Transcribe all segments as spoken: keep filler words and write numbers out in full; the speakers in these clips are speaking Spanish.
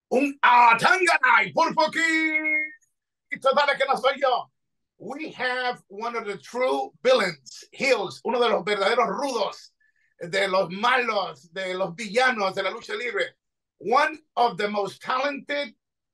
Un Atanganay, por poquito, dale que no soy yo. We have one of the true villains, Hills, uno de los verdaderos rudos, de los malos, de los villanos de la lucha libre. One of the most talented,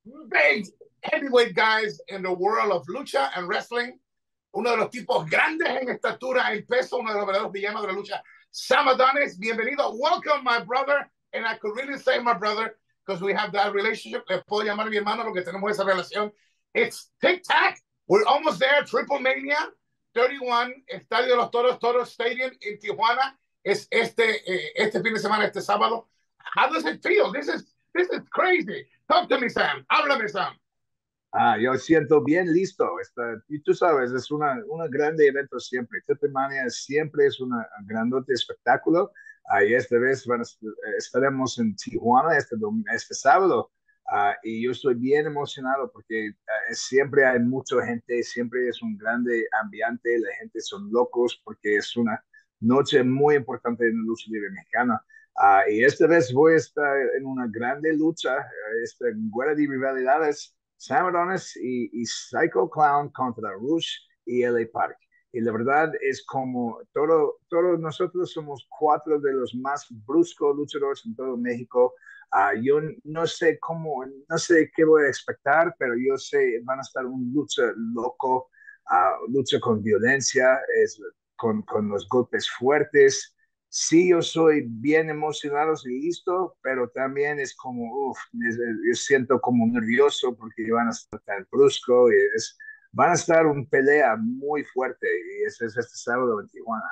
big heavyweight guys in the world of lucha and wrestling. Uno de los tipos grandes en estatura, en peso, uno de los verdaderos villanos de la lucha. Sam Adonis, bienvenido. Welcome, my brother. And I could really say my brother, because we have that relationship. Les puedo llamar a mi hermano porque tenemos esa relación. It's tic-tac. We're almost there. Triple Mania thirty-one, Estadio de los Toros, Toros Stadium en Tijuana. Es este, eh, este fin de semana, este sábado. How does it feel? This is, this is crazy. Talk to me, Sam. Háblame, Sam. Ah, yo siento bien listo. Esta, y tú sabes, es una, una grande evento siempre. Triple siempre es un grandote espectáculo. Ah, y esta vez bueno, estaremos en Tijuana este, este sábado. Ah, y yo estoy bien emocionado porque ah, siempre hay mucha gente, siempre es un grande ambiente, la gente son locos porque es una noche muy importante en la lucha libre mexicana. Ah, y esta vez voy a estar en una grande lucha, esta guerra de rivalidades. Sam Adonis y, y Psycho Clown contra Rush y L A Park. Y la verdad es como todo, todos nosotros somos cuatro de los más bruscos luchadores en todo México. Uh, yo no sé cómo, no sé qué voy a expectar, pero yo sé van a estar un lucha loco, uh, lucha con violencia, es, con, con los golpes fuertes. Sí, yo soy bien emocionado y listo, pero también es como, uff, yo siento como nervioso porque van a estar tan brusco y es, van a estar una pelea muy fuerte y eso es este sábado en Tijuana.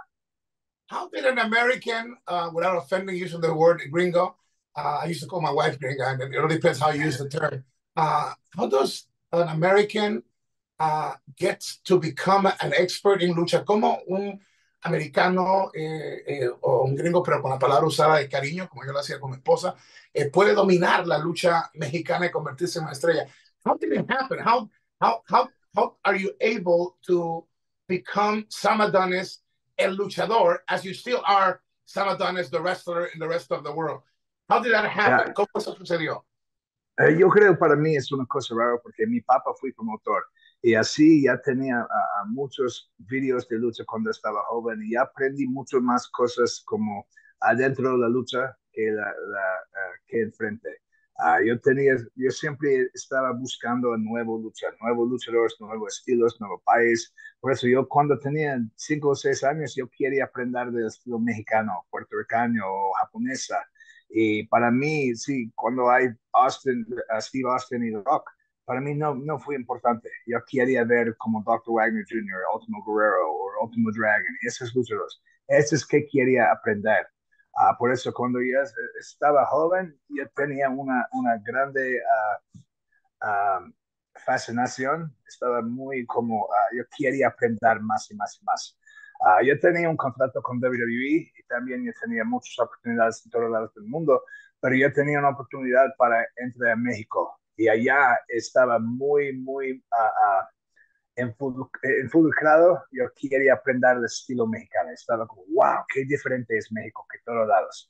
How did an American, uh, without offending using the word gringo, uh, I used to call my wife gringo, and it really depends how you use the term. Uh, how does an American uh, get to become an expert in lucha? ¿Cómo un americano eh, eh, o un gringo, pero con la palabra usada de cariño, como yo lo hacía con mi esposa, eh, puede dominar la lucha mexicana y convertirse en una estrella? How did it happen? How, how, how, how are you able to become Sam Adonis, el luchador, as you still are Sam Adonis, the wrestler in the rest of the world? How did that happen? Yeah. ¿Cómo eso sucedió? Eh, yo creo para mí es una cosa rara porque mi papá fue promotor y así ya tenía uh, muchos videos de lucha cuando estaba joven y ya aprendí mucho más cosas como adentro de la lucha que, la, la, uh, que enfrente. Uh, yo tenía, yo siempre estaba buscando nuevo lucha, nuevos luchadores, nuevos estilos, nuevo país. Por eso yo cuando tenía cinco o seis años yo quería aprender del estilo mexicano, puertorriqueño o japonesa. Y para mí, sí, cuando hay Austin, uh, Steve Austin y The Rock, para mí no, no fue importante. Yo quería ver como doctor Wagner junior, Ultimo Guerrero o Ultimo Dragon, y esos luchadores. Eso es que quería aprender. Uh, por eso, cuando yo estaba joven, yo tenía una, una grande uh, uh, fascinación. Estaba muy como, uh, yo quería aprender más y más y más. Uh, yo tenía un contrato con W W E y también yo tenía muchas oportunidades en todos lados del mundo, pero yo tenía una oportunidad para entrar a México y allá estaba muy, muy uh, uh, involucrado. Yo quería aprender el estilo mexicano. Estaba como, wow, qué diferente es México que todos lados.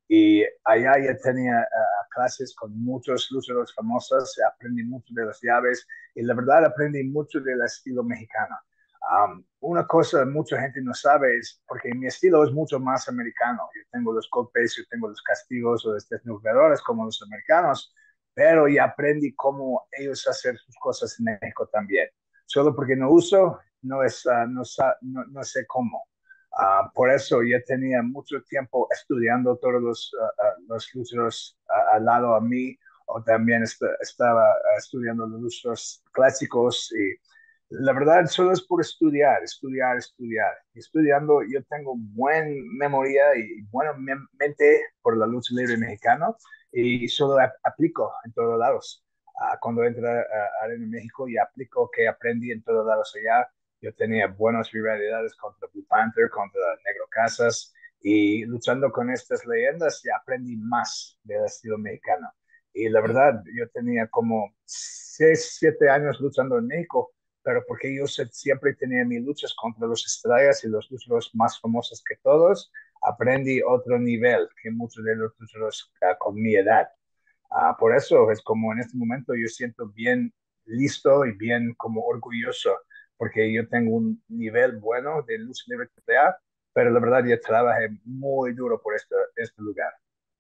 Y allá ya tenía uh, clases con muchos luchadores famosos, aprendí mucho de las llaves y la verdad aprendí mucho del estilo mexicano. Um, una cosa mucha gente no sabe es porque mi estilo es mucho más americano. Yo tengo los golpes, yo tengo los castigos o los desnudos como los americanos, pero ya aprendí cómo ellos hacen sus cosas en México también. Solo porque no uso, no, es, uh, no, no, no sé cómo. Uh, por eso yo tenía mucho tiempo estudiando todos los, uh, uh, los luchadores uh, al lado a mí, o también est estaba uh, estudiando los luchadores clásicos y la verdad solo es por estudiar, estudiar, estudiar. Estudiando yo tengo buena memoria y buena mente por la lucha libre mexicana y solo ap aplico en todos lados. Uh, cuando entré a, a Arena México y aplico que aprendí en todos lados allá. Yo tenía buenas rivalidades contra Blue Panther, contra Negro Casas, y luchando con estas leyendas ya aprendí más del estilo mexicano. Y la verdad, yo tenía como seis, siete años luchando en México, pero porque yo siempre tenía mis luchas contra los estrellas y los luchadores más famosos que todos, aprendí otro nivel que muchos de los luchadores uh, con mi edad. Uh, por eso es como en este momento yo siento bien listo y bien como orgulloso, porque yo tengo un nivel bueno de lucha libre T A, pero la verdad yo trabajé muy duro por este, este lugar.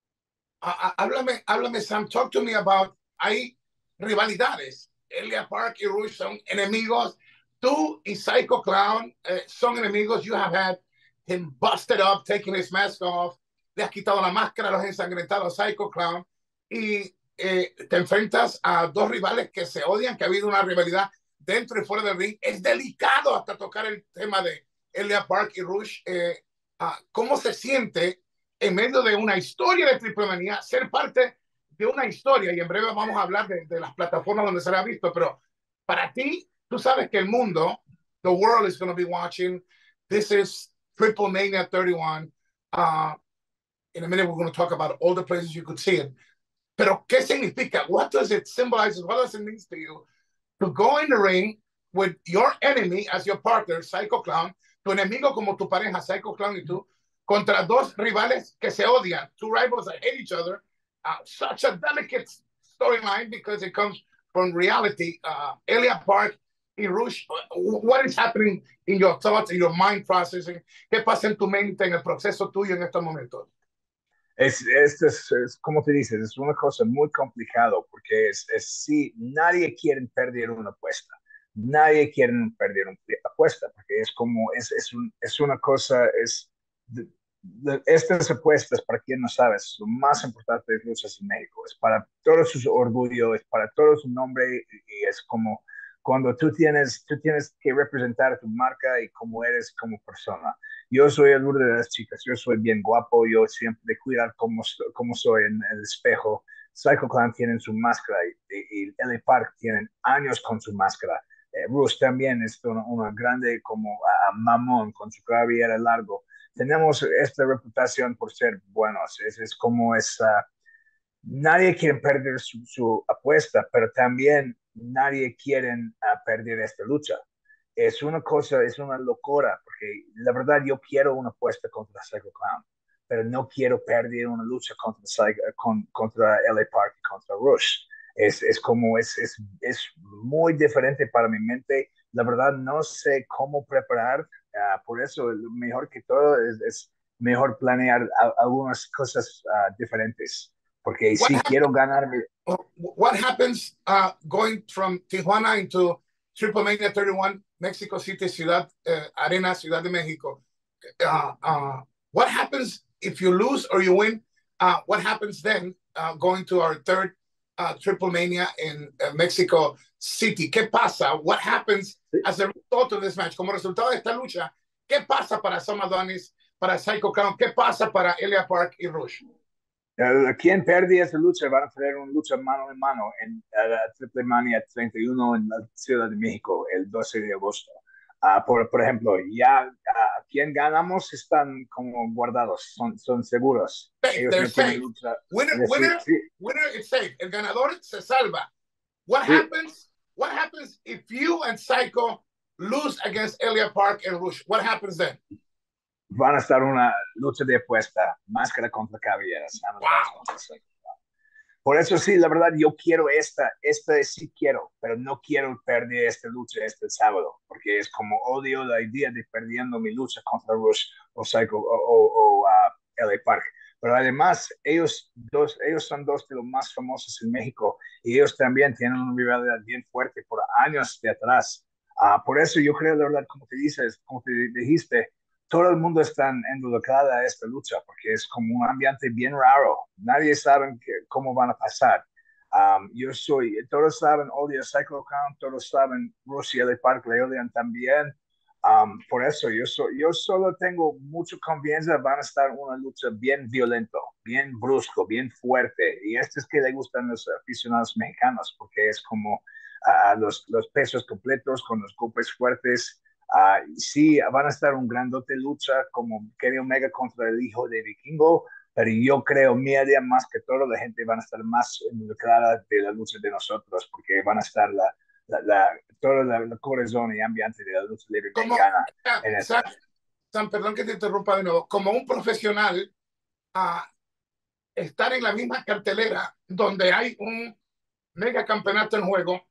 Uh, háblame, háblame, Sam, talk to me about, hay rivalidades. Elia Park y Rush son enemigos. Tú y Psycho Clown eh, son enemigos. You have had him busted up, taking his mask off. Le has quitado la máscara, los has ensangrentado a Psycho Clown. Y eh, te enfrentas a dos rivales que se odian, que ha habido una rivalidad dentro y fuera del ring. Es delicado hasta tocar el tema de Elia Park y Rush. Eh, uh, ¿Cómo se siente en medio de una historia de Triple Manía, ser parte de una historia? Y en breve vamos a hablar de, de las plataformas donde se la ha visto, pero para ti, tú sabes que el mundo, the world is going to be watching. This is Triple Mania thirty-one. Uh, in a minute, we're going to talk about all the places you could see it. Pero, ¿qué significa? What does it symbolize? What does it mean to you to go in the ring with your enemy as your partner, Psycho Clown, tu enemigo como tu pareja, Psycho Clown y tú, contra dos rivales que se odian, two rivals that hate each other? Uh, such a delicate storyline because it comes from reality. Uh, Elia Park y Rush, what is happening in your thoughts, in your mind processing? ¿Qué pasa en tu mente, en el proceso tuyo en estos momentos? Es, es, es, es, como te dices, es una cosa muy complicado porque es, es sí, nadie quiere perder una apuesta, nadie quiere perder una apuesta porque es como, es, es, un, es una cosa, es, de, de, estas apuestas, para quien no sabe, es lo más importante de luchas en México, es para todos sus orgullo, es para todo su nombre y, y es como cuando tú tienes, tú tienes que representar tu marca y cómo eres como persona. Yo soy el uno de las chicas, yo soy bien guapo, yo siempre de cuidar cómo, cómo soy en el espejo. Psycho Clown tienen su máscara y, y L A Park tienen años con su máscara. Eh, Bruce también es una, una grande como uh, mamón con su cabellera largo. Tenemos esta reputación por ser buenos, es, es como esa... Nadie quiere perder su, su apuesta, pero también nadie quiere uh, perder esta lucha. Es una cosa, es una locura, porque la verdad yo quiero una apuesta contra Psycho Clown, pero no quiero perder una lucha contra, con, contra L A Park y contra Rush. Es, es como, es, es, es muy diferente para mi mente. La verdad no sé cómo preparar, uh, por eso mejor que todo es, es mejor planear a, algunas cosas uh, diferentes, porque What sí quiero ganar. what happens uh, going from Tijuana into Triple Mania thirty-one, Mexico City, Ciudad uh, Arena, Ciudad de Mexico? Uh, uh, what happens if you lose or you win? Uh, what happens then uh, going to our third uh, Triple Mania in uh, Mexico City? ¿Qué pasa? What happens as a result of this match? Como resultado de esta lucha, ¿qué pasa para Sam Adonis, para Psycho Clown? ¿Qué pasa para Elia Park y Rush? Quien pierde esa lucha van a tener una lucha mano en mano en la Triple Mania treinta y uno en la Ciudad de México el doce de agosto. Uh, por, por ejemplo, ya uh, quien ganamos están como guardados, son, son seguros. Safe, Ellos they're no tienen safe. lucha. Winner, Es decir, winner, sí, winner is safe. El ganador se salva. What sí, happens? What happens if you and Psycho lose against Elia Park and Rush? What happens then? van a estar una lucha de apuesta, máscara contra cabelleras. Wow. Por eso sí, la verdad, yo quiero esta, esta sí quiero, pero no quiero perder esta lucha este sábado, porque es como odio la idea de perdiendo mi lucha contra Rush o Psycho o, o, o uh, L A Park. Pero además, ellos, dos, ellos son dos de los más famosos en México y ellos también tienen una rivalidad bien fuerte por años de atrás. Uh, por eso yo creo, la verdad, como te dices, como te dijiste, todo el mundo está involucrado a esta lucha porque es como un ambiente bien raro. Nadie sabe que, cómo van a pasar. Um, yo soy, todos saben, odio Psycho Clown, todos saben, Rush L A Park le odian también. Um, por eso yo, so, yo solo tengo mucha confianza, van a estar una lucha bien violento, bien brusco, bien fuerte. Y esto es que le gustan los aficionados mexicanos porque es como uh, los, los pesos completos con los golpes fuertes. Uh, sí, van a estar un grandote lucha como Kenny Omega contra el hijo de Vikingo, pero yo creo, mía día más que todo, la gente van a estar más involucrada de la lucha de nosotros, porque van a estar la, la, la, toda la, la corazón y ambiente de la lucha libre Como, mexicana uh, en Sam, esto. Sam, perdón que te interrumpa de nuevo. Como un profesional, uh, estar en la misma cartelera donde hay un mega campeonato en juego,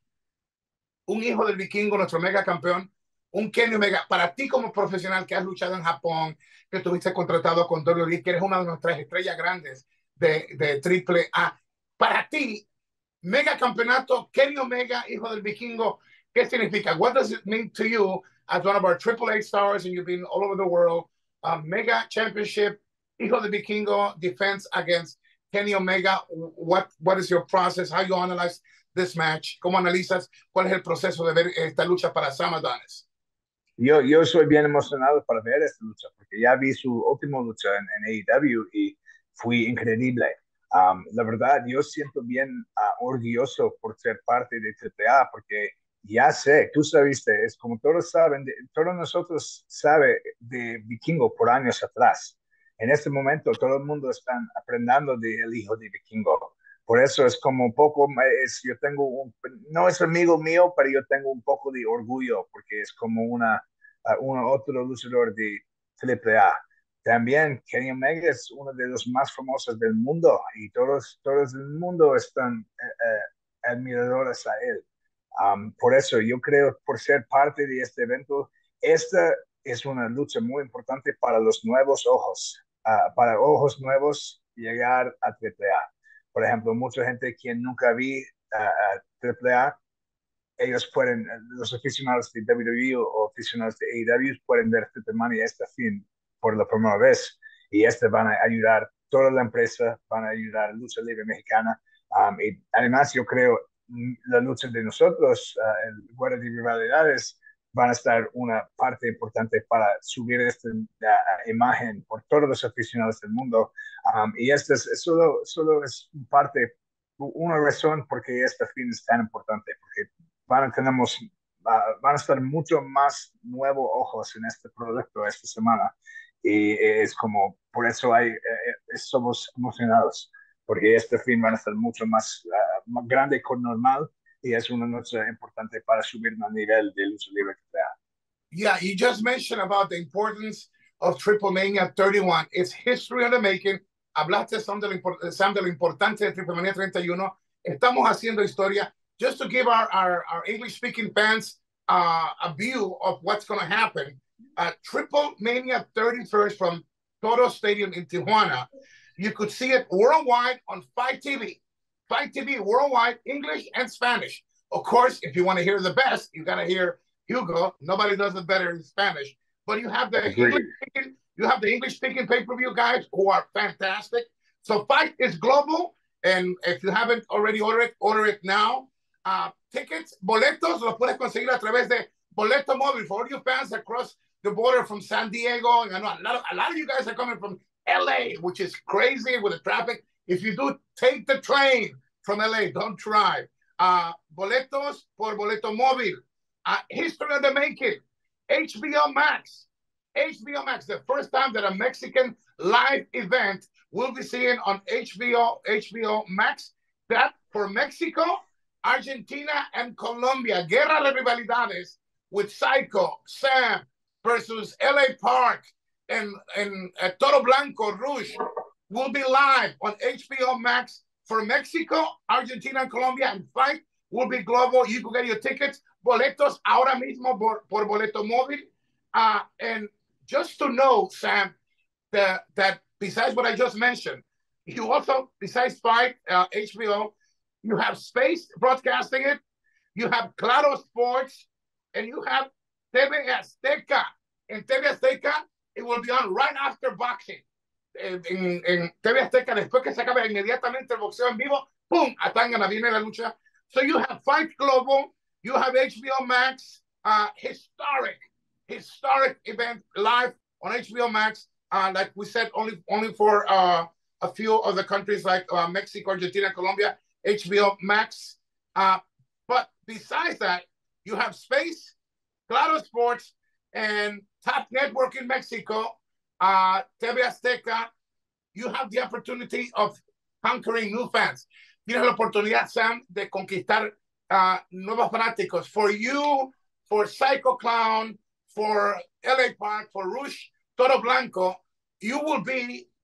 un hijo del vikingo, nuestro mega campeón, un Kenny Omega, para ti como profesional que has luchado en Japón, que estuviste contratado con W W E, que eres una de nuestras estrellas grandes de, de Triple A, para ti, mega campeonato, Kenny Omega, hijo del vikingo, ¿qué significa? What does it mean to you as one of our Triple A stars and you've been all over the world? Uh, mega championship, hijo del vikingo, defense against Kenny Omega. What, what is your process? How you analyze this match? ¿Cómo analizas cuál es el proceso de ver esta lucha para Sam Adonis? Yo, yo soy bien emocionado para ver esta lucha, porque ya vi su última lucha en, en A E W y fue increíble. Um, la verdad, yo siento bien uh, orgulloso por ser parte de Triple A, porque ya sé, tú sabiste, es como todos saben, de, todos nosotros sabe de Vikingo por años atrás. En este momento todo el mundo está aprendiendo del hijo de Vikingo. Por eso es como un poco, es, yo tengo un, no es amigo mío, pero yo tengo un poco de orgullo porque es como una, uh, un otro luchador de Triple A. También Kenny Omega es uno de los más famosos del mundo y todos, todos el mundo están eh, eh, admiradores a él. Um, por eso yo creo, por ser parte de este evento, esta es una lucha muy importante para los nuevos ojos, uh, para ojos nuevos llegar a Triple A. Por ejemplo, mucha gente que nunca vi uh, Triple A, ellos pueden, los aficionados de W W E o aficionados de A E W pueden ver Triple Mania este fin por la primera vez y este van a ayudar toda la empresa, van a ayudar a Lucha Libre Mexicana. Um, y además yo creo la lucha de nosotros, uh, el Guerra de Rivalidades, van a estar una parte importante para subir esta uh, imagen por todos los aficionados del mundo. Um, y esto es, es solo, solo es parte, una razón por qué este fin es tan importante, porque van a, tenemos, uh, van a estar mucho más nuevos ojos en este producto esta semana. Y es como, por eso hay, eh, somos emocionados, porque este fin van a estar mucho más, uh, más grande que normal y es una noche importante para subir al nivel de lucha libre que sea. Yeah, you just mentioned about the importance of Triple Mania thirty-one. It's history in the making. Hablaste, Sam, de lo, Sam, de lo importante de Triple Mania thirty y one. Estamos haciendo historia. Just to give our, our, our English-speaking fans uh, a view of what's going to happen, uh, Triple Mania thirty-first from Toro Stadium in Tijuana. You could see it worldwide on Fight T V. Fight T V worldwide, English and Spanish. Of course, if you want to hear the best, you got to hear Hugo. Nobody does it better in Spanish. But you have the English speaking, you have the English speaking pay-per-view guys who are fantastic. So Fight is global, and if you haven't already ordered it, order it now. Uh, tickets, boletos, los puedes conseguir a través de Boleto Móvil for all you fans across the border from San Diego. And I know a lot of, a lot of you guys are coming from L A, which is crazy with the traffic. If you do, take the train from L A. Don't drive. Uh, boletos por Boleto Móvil. Uh, history of the making. H B O Max. H B O Max, the first time that a Mexican live event will be seen on H B O, H B O Max. That for Mexico, Argentina, and Colombia. Guerra de Rivalidades with Psycho, Sam versus L A Park and, and uh, Toro Blanco, Rouge will be live on H B O Max for Mexico, Argentina, and Colombia. And Fight will be global. You can get your tickets, boletos ahora mismo por, por Boleto Móvil. Uh, and just to know, Sam, that, that besides what I just mentioned, you also, besides Fight, uh, H B O, you have Space broadcasting it, you have Claro Sports, and you have T V Azteca. In T V Azteca, it will be on right after boxing. En, en T V Azteca, después que se acabe inmediatamente el boxeo en vivo, ¡pum! Atangana, viene la lucha. So you have Fight Global, you have H B O Max, uh, historic, historic event live on H B O Max. Uh, like we said, only only for uh, a few of the countries like uh, Mexico, Argentina, Colombia, H B O Max. Uh, but besides that, you have Space, Claro Sports, and Top Network in Mexico, uh, T V Azteca. You have the opportunity of conquering new fans. Tienes la oportunidad, Sam, de conquistar uh, nuevos fanáticos. For you, for Psycho Clown, for L A Park, for Rouge Toro Blanco, you will be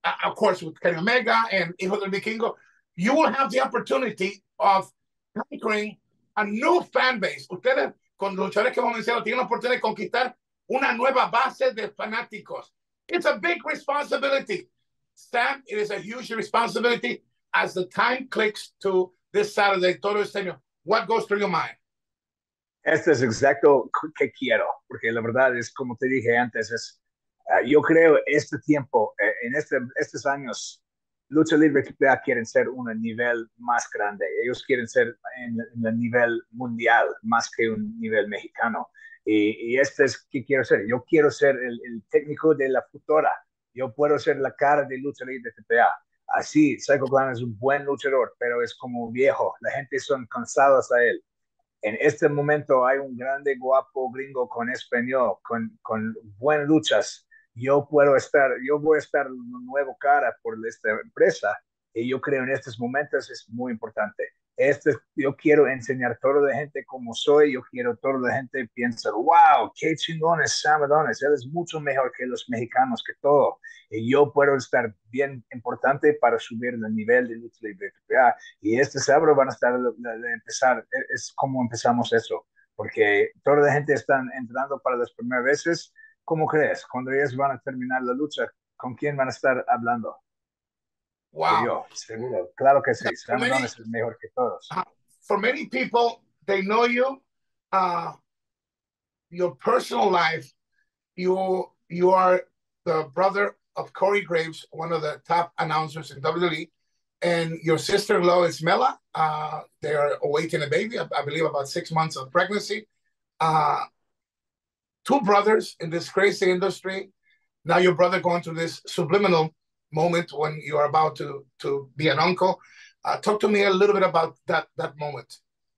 uh, of course, with Kenny Omega and Hijo del Vikingo, you will have the opportunity of conquering a new fan base. Ustedes, con los luchadores que hemos mencionado, tienen la oportunidad de conquistar una nueva base de fanáticos. It's a big responsibility. Sam, it is a huge responsibility as the time clicks to this Saturday, Toro Esteño. What goes through your mind? Este es exacto que quiero, porque la verdad es como te dije antes, es, uh, yo creo este tiempo, eh, en este, estos años, Lucha Libre Triple A quieren ser un nivel más grande. Ellos quieren ser en, en el nivel mundial, más que un nivel mexicano. Y, y este es que quiero ser. Yo quiero ser el, el técnico de la futura. Yo puedo ser la cara de Lucha Libre Triple A. Así, Psycho Clown es un buen luchador, pero es como viejo. La gente son cansados a él. En este momento hay un grande guapo gringo con español, con, con buenas luchas. Yo puedo estar, yo voy a estar una nueva cara por esta empresa y yo creo en estos momentos es muy importante. Este, yo quiero enseñar a toda la gente como soy, yo quiero toda la gente piensa, wow, qué chingón es Sam Adonis, él es mucho mejor que los mexicanos, que todo. Y yo puedo estar bien importante para subir el nivel de lucha libre. Y este sábado van a estar de empezar, es como empezamos eso, porque toda la gente está entrando para las primeras veces. ¿Cómo crees? Cuando ellos van a terminar la lucha, ¿con quién van a estar hablando? Wow. Yo, seguro. Claro que sí. Sam Adonis es mejor que todos. Uh, for many people, they know you, uh, your personal life. You you are the brother of Corey Graves, one of the top announcers in W W E, and your sister-in-law is Mela. Uh, they are awaiting a baby, I, I believe, about six months of pregnancy. Uh, two brothers in this crazy industry. Now your brother going through this subliminal moment when you are about to, to be an uncle. Uh, talk to me a little bit about that, that moment.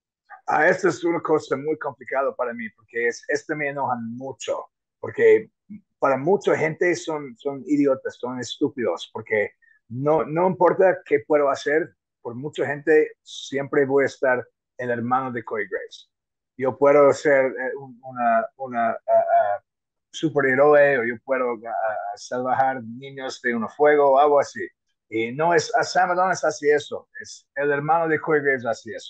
Ah, esta es una cosa muy complicada para mí, porque es, este me enoja mucho, porque para mucha gente son, son idiotas, son estúpidos, porque no, no importa qué puedo hacer, por mucha gente siempre voy a estar el hermano de Corey Graves. Yo puedo ser una, una uh, uh, superhéroe, o yo puedo uh, salvar niños de un fuego o algo así. Y no es, a Sam Adonis hace eso, es el hermano de Corey Graves hace eso.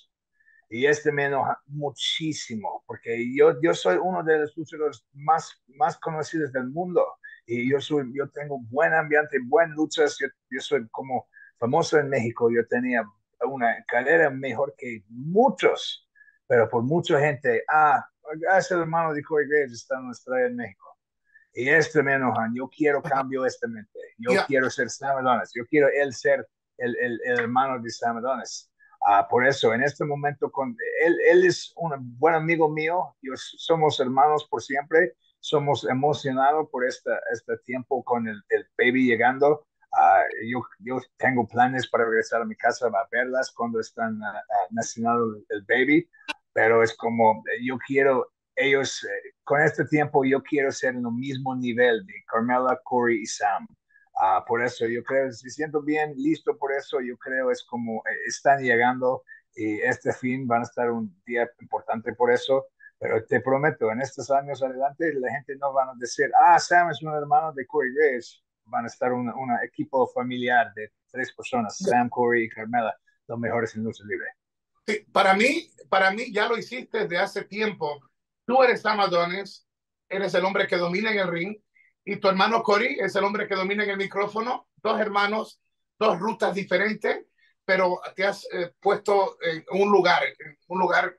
Y este me enoja muchísimo, porque yo, yo soy uno de los luchadores más, más conocidos del mundo. Y yo, soy, yo tengo buen ambiente, buenas luchas. Yo, yo soy como famoso en México. Yo tenía una carrera mejor que muchos, pero por mucha gente, ah, es el hermano de Corey Graves, está en nuestra en México. Y este me enoja. Yo quiero cambio esta mente. Yo yeah. quiero ser Sam Adonis. Yo quiero él ser el, el, el hermano de Sam Adonis. Uh, por eso, en este momento, con, él, él es un buen amigo mío, yo, somos hermanos por siempre, somos emocionados por este, este tiempo con el, el baby llegando. Uh, yo, yo tengo planes para regresar a mi casa a verlas cuando están uh, uh, naciendo el, el baby, pero es como, yo quiero, ellos, eh, con este tiempo, yo quiero ser en el mismo nivel de Carmella, Corey y Sam. Uh, por eso yo creo, si siento bien, listo por eso, yo creo es como eh, están llegando y este fin van a estar un día importante por eso, pero te prometo, en estos años adelante la gente no van a decir, ah, Sam es un hermano de Corey Graves, van a estar un equipo familiar de tres personas, Sam, Corey y Carmella, los mejores en lucha libre. Sí, para mí, para mí ya lo hiciste desde hace tiempo, tú eres Sam Adonis, eres el hombre que domina en el ring, y tu hermano Corey es el hombre que domina en el micrófono, dos hermanos, dos rutas diferentes, pero te has eh, puesto en un lugar, en un lugar,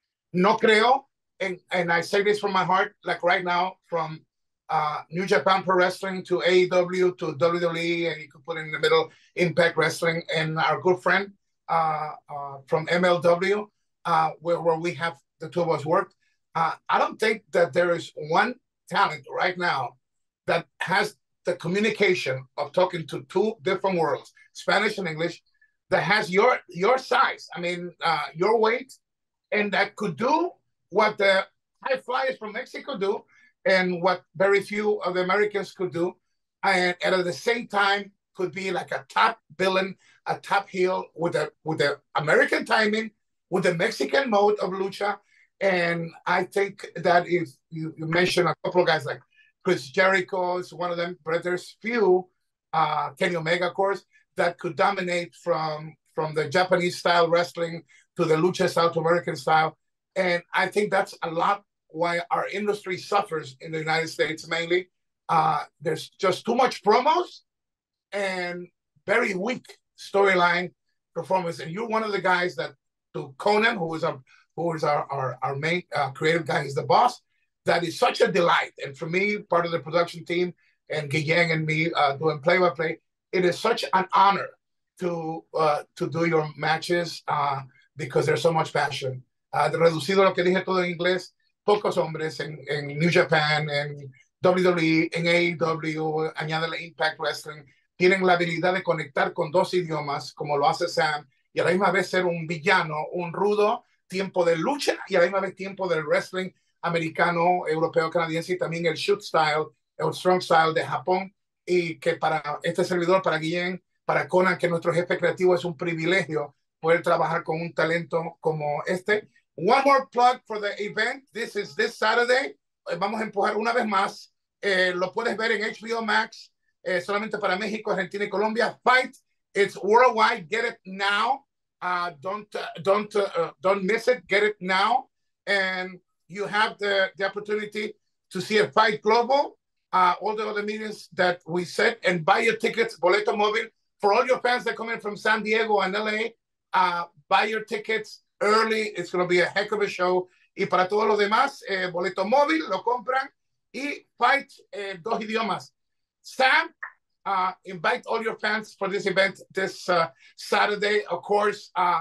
no creo, and, and I say this from my heart, like right now, from uh, New Japan Pro Wrestling to A E W to W W E, and you could put in the middle Impact Wrestling, and our good friend uh, uh, from M L W, uh, where, where we have the two of us worked. Uh, I don't think that there is one talent right now that has the communication of talking to two different worlds, Spanish and English, that has your your size, I mean, uh, your weight, and that could do what the high flyers from Mexico do and what very few of the Americans could do, and, and at the same time could be like a top villain, a top heel with a with the American timing, with the Mexican mode of lucha. And I think that if you, you mentioned a couple of guys like Chris Jericho is one of them, but there's few uh, Kenny Omega, of course, that could dominate from, from the Japanese-style wrestling to the lucha South American style. And I think that's a lot why our industry suffers in the United States mainly. Uh, there's just too much promos and very weak storyline performance. And you're one of the guys that, to Conan, who is our who is our our, our main uh, creative guy, he's the boss. That is such a delight. And for me, part of the production team, and Guillén and me uh, doing play-by-play, it is such an honor to uh, to do your matches uh, because there's so much passion. Uh, reducido lo que dije todo en inglés, pocos hombres en, en New Japan, en W W E, en A E W, añádele Impact Wrestling, tienen la habilidad de conectar con dos idiomas, como lo hace Sam, y a la misma vez ser un villano, un rudo, tiempo de lucha, y a la misma vez tiempo del wrestling americano, europeo, canadiense, y también el shoot style, el strong style de Japón, y que para este servidor, para Guillén, para Conan, que nuestro jefe creativo, es un privilegio poder trabajar con un talento como este. One more plug for the event. This is this Saturday. Vamos a empujar una vez más. Eh, lo puedes ver en H B O Max, eh, solamente para México, Argentina y Colombia. Fight. It's worldwide. Get it now. Uh, don't uh, don't uh, don't miss it. Get it now. And you have the, the opportunity to see a Fight Global, uh, all the other meetings that we set, and buy your tickets, Boleto Móvil. For all your fans that come in from San Diego and L A, uh, buy your tickets early. It's going to be a heck of a show. Y para todos los demás, eh, Boleto Móvil, lo compran. Y Fight, eh, dos idiomas. Sam, uh, invite all your fans for this event this uh, Saturday. Of course, uh,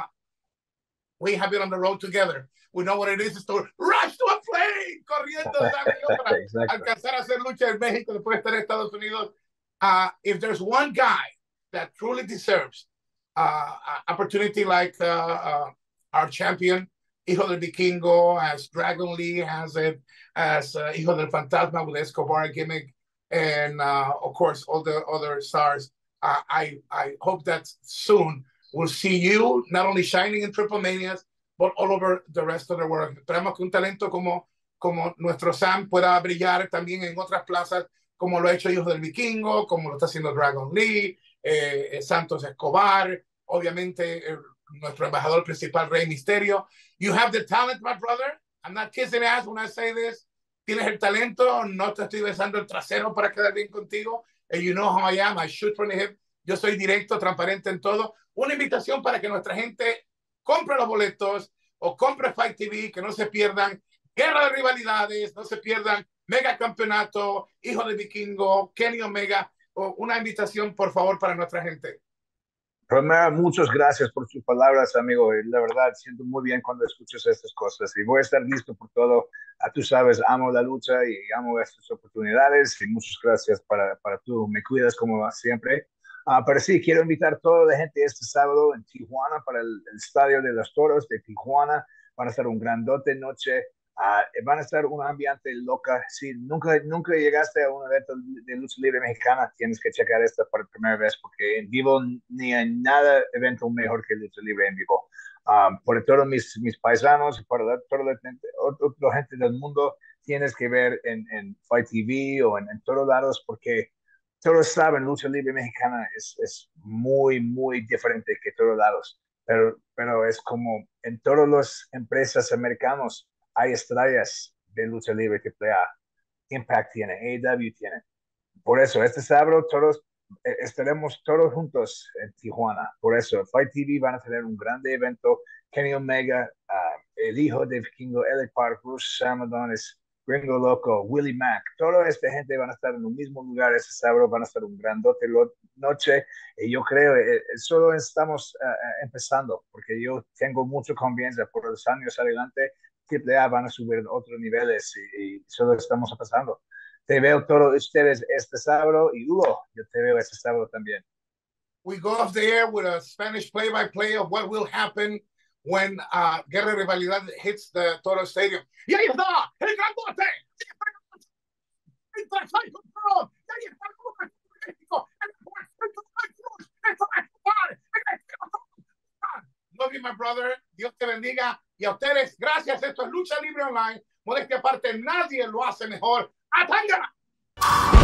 we have it on the road together. We know what it is to rush to a plane, corriendo para exactly. alcanzar a hacer lucha en México después de estar en Estados Unidos. Uh, if there's one guy that truly deserves uh, an opportunity like uh, uh, our champion, Hijo del Vikingo, as Dragon Lee has it, as uh, Hijo del Fantasma with Escobar gimmick, and uh, of course all the other stars. Uh, I I hope that soon we'll see you not only shining in Triple Manias, but all over the rest of the world. Esperamos que un talento como, como nuestro Sam pueda brillar también en otras plazas, como lo ha hecho Hijo del Vikingo, como lo está haciendo Dragon Lee, eh, Santos Escobar, obviamente eh, nuestro embajador principal, Rey Misterio. You have the talent, my brother. I'm not kissing ass when I say this. Tienes el talento, no te estoy besando el trasero para quedar bien contigo. And you know how I am, I shoot from the hip. Yo soy directo, transparente en todo. Una invitación para que nuestra gente compre los boletos o compre Fight T V, que no se pierdan Guerra de Rivalidades, no se pierdan Mega Campeonato, Hijo de Vikingo, Kenny Omega. O una invitación, por favor, para nuestra gente. Romero, muchas gracias por sus palabras, amigo. Y la verdad, siento muy bien cuando escuchas estas cosas. Y voy a estar listo por todo. Ah, tú sabes, amo la lucha y amo estas oportunidades. Y muchas gracias para, para tú. Me cuidas como siempre. Uh, pero sí, quiero invitar a toda la gente este sábado en Tijuana para el, el Estadio de los Toros de Tijuana. Van a estar un grandote noche. Uh, van a estar un ambiente loca. Si nunca, nunca llegaste a un evento de lucha libre mexicana, tienes que checar esta por primera vez, porque en vivo ni hay nada evento mejor que lucha libre en vivo. Um, por todos mis, mis paisanos y por toda la gente, otra gente del mundo, tienes que ver en, en Fight T V o en, en todos lados, porque todos saben, lucha libre mexicana es, es muy, muy diferente que todos lados, pero, pero es como en todas las empresas americanas hay estrellas de lucha libre que playa. Impact tiene, A E W tiene. Por eso, este sábado todos eh, estaremos todos juntos en Tijuana. Por eso, Fight T V van a tener un grande evento. Kenny Omega, uh, el hijo de Vikingo, L A Park, Bruce Samadonis, Gringo Loco, Willie Mack, toda esta gente van a estar en el mismo lugar ese sábado, van a estar un grandote noche, y yo creo que eh, solo estamos uh, empezando, porque yo tengo mucha confianza por los años adelante, Triple A van a subir a otros niveles, y, y solo estamos empezando. Te veo todos ustedes este sábado, y Hugo, yo te veo este sábado también. We go off the air with a Spanish play-by-play of what will happen when uh, Guerra de Rivalidad hits the Toro Stadium. Y ahí está, el grandote. Love you, my brother. Dios te bendiga. Y a ustedes, gracias. Esto es Lucha Libre Online. Modestia aparte, nadie lo hace mejor. ¡Atanga!